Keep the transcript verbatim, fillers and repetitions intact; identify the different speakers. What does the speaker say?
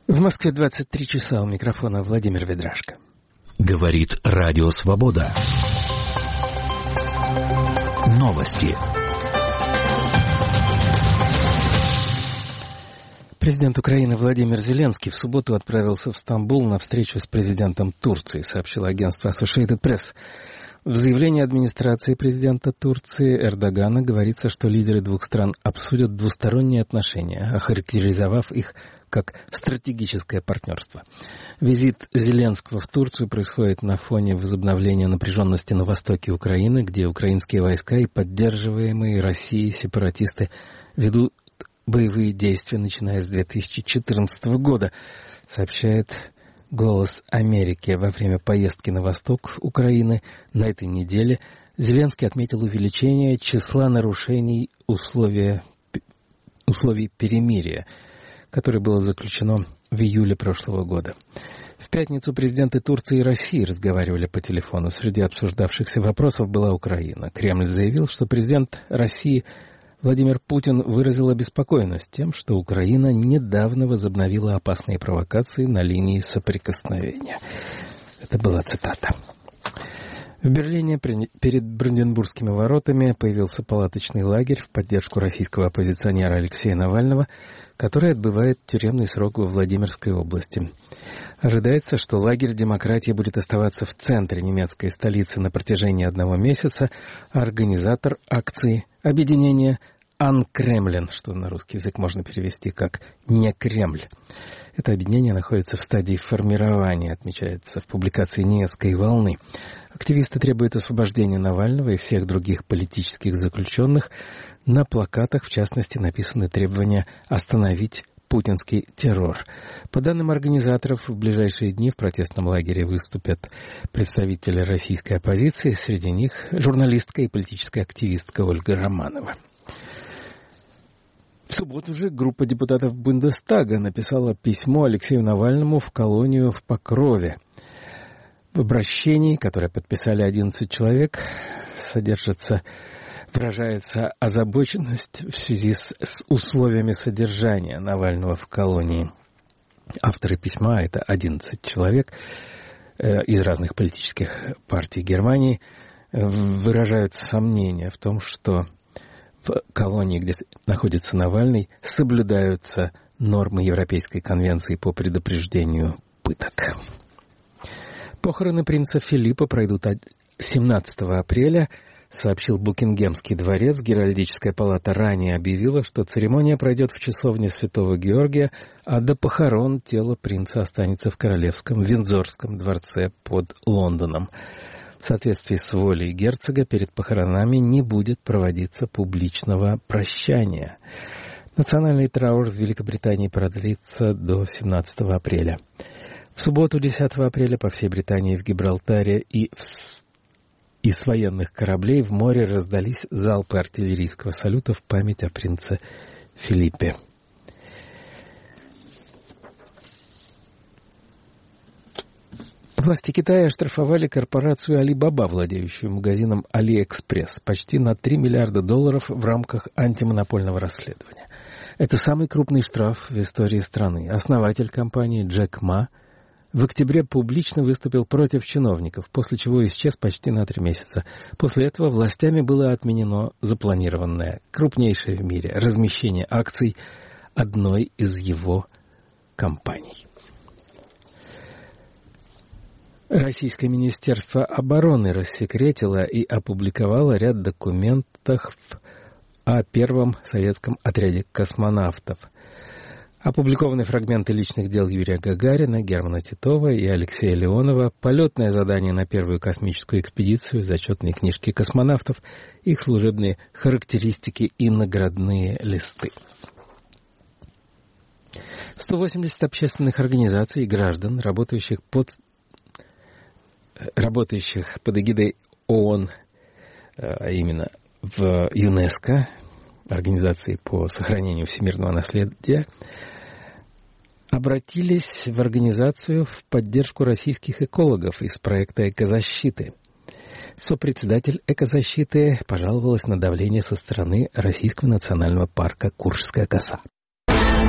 Speaker 1: В Москве двадцать три часа, у микрофона Владимир Ведрашко.
Speaker 2: Говорит Радио Свобода. Новости.
Speaker 1: Президент Украины Владимир Зеленский в субботу отправился в Стамбул на встречу с президентом Турции, сообщило агентство Associated Press. В заявлении администрации президента Турции Эрдогана говорится, что лидеры двух стран обсудят двусторонние отношения, охарактеризовав их как стратегическое партнерство. Визит Зеленского в Турцию происходит на фоне возобновления напряженности на востоке Украины, где украинские войска и поддерживаемые Россией сепаратисты ведут боевые действия, начиная с две тысячи четырнадцатого года, сообщает «Голос Америки». Во время поездки на восток Украины на этой неделе Зеленский отметил увеличение числа нарушений условия, условий перемирия, которое было заключено в июле прошлого года. В пятницу президенты Турции и России разговаривали по телефону. Среди обсуждавшихся вопросов была Украина. Кремль заявил, что президент России Владимир Путин выразил обеспокоенность тем, что Украина недавно возобновила опасные провокации на линии соприкосновения. Это была цитата. В Берлине перед Бранденбургскими воротами появился палаточный лагерь в поддержку российского оппозиционера Алексея Навального, который отбывает тюремный срок во Владимирской области. Ожидается, что лагерь демократии будет оставаться в центре немецкой столицы на протяжении одного месяца, а организатор акции — объединение «Анкремлен», что на русский язык можно перевести как «не Кремль». Это объединение находится в стадии формирования, отмечается в публикации немецкой «Волны». Активисты требуют освобождения Навального и всех других политических заключенных. На плакатах, в частности, написаны требования остановить путинский террор. По данным организаторов, в ближайшие дни в протестном лагере выступят представители российской оппозиции, среди них журналистка и политическая активистка Ольга Романова. В субботу же группа депутатов Бундестага написала письмо Алексею Навальному в колонию в Покрове. В обращении, которое подписали одиннадцать человек, содержится, выражается озабоченность в связи с, с условиями содержания Навального в колонии. Авторы письма, это одиннадцать человек э, из разных политических партий Германии, э, выражают сомнения в том, что в колонии, где находится Навальный, соблюдаются нормы Европейской конвенции по предупреждению пыток. Похороны принца Филиппа пройдут семнадцатого апреля, сообщил Букингемский дворец. Геральдическая палата ранее объявила, что церемония пройдет в часовне Святого Георгия, а до похорон тело принца останется в Королевском Виндзорском дворце под Лондоном. В соответствии с волей герцога перед похоронами не будет проводиться публичного прощания. Национальный траур в Великобритании продлится до семнадцатого апреля. В субботу, десятого апреля, по всей Британии в Гибралтаре и в... из военных кораблей в море раздались залпы артиллерийского салюта в память о принце Филиппе. Власти Китая оштрафовали корпорацию Alibaba, владеющую магазином AliExpress, почти на три миллиарда долларов в рамках антимонопольного расследования. Это самый крупный штраф в истории страны. Основатель компании Джек Ма в октябре публично выступил против чиновников, после чего исчез почти на три месяца. После этого властями было отменено запланированное, крупнейшее в мире, размещение акций одной из его компаний. Российское Министерство обороны рассекретило и опубликовало ряд документов о первом советском отряде космонавтов. Опубликованы фрагменты личных дел Юрия Гагарина, Германа Титова и Алексея Леонова, полетное задание на первую космическую экспедицию, зачетные книжки космонавтов, их служебные характеристики и наградные листы. сто восемьдесят общественных организаций и граждан, работающих под, работающих под эгидой ООН, а именно в ЮНЕСКО, Организации по сохранению всемирного наследия, обратились в организацию в поддержку российских экологов из проекта «Экозащиты». Сопредседатель «Экозащиты» пожаловалась на давление со стороны Российского национального парка Куршская коса.